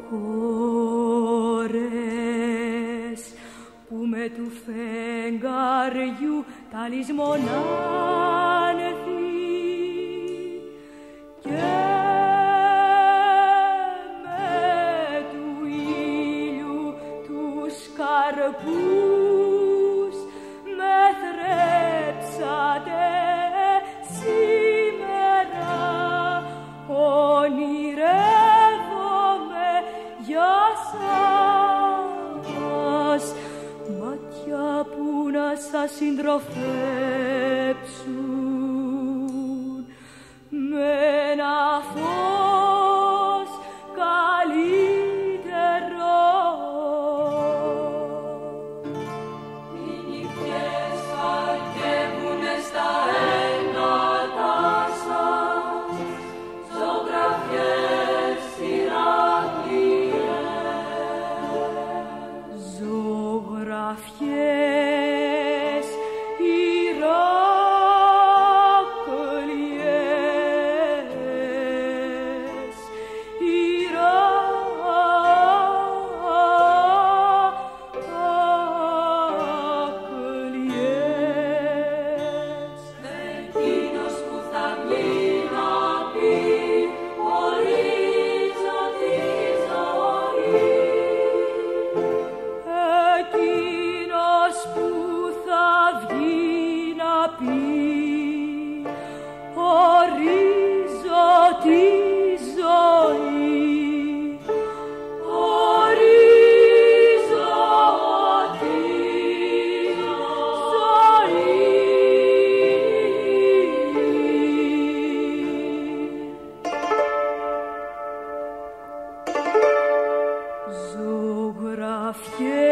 χώρες που με του φεγγαριού ταλισμονάνθη και με του ήλιου τους καρπούς με θρέψατε σήμερα. Ονειρεύομαι για σας μάτια που να σας συντροφέψουν με ένα φως καλύτερο. Οι νυχτές αρκεύουνε στα ένατα σας, ζωγραφιές Ηρακλείες. Ζωγραφιές Ηρακλείες, Ηρακλείες. Εκείνος που θα βγει να πει ορίζω τη ζωή. Εκείνος που θα βγει να πει ορίζω τη ζωή. Ορίζω τη ζωή. Ζωγραφιές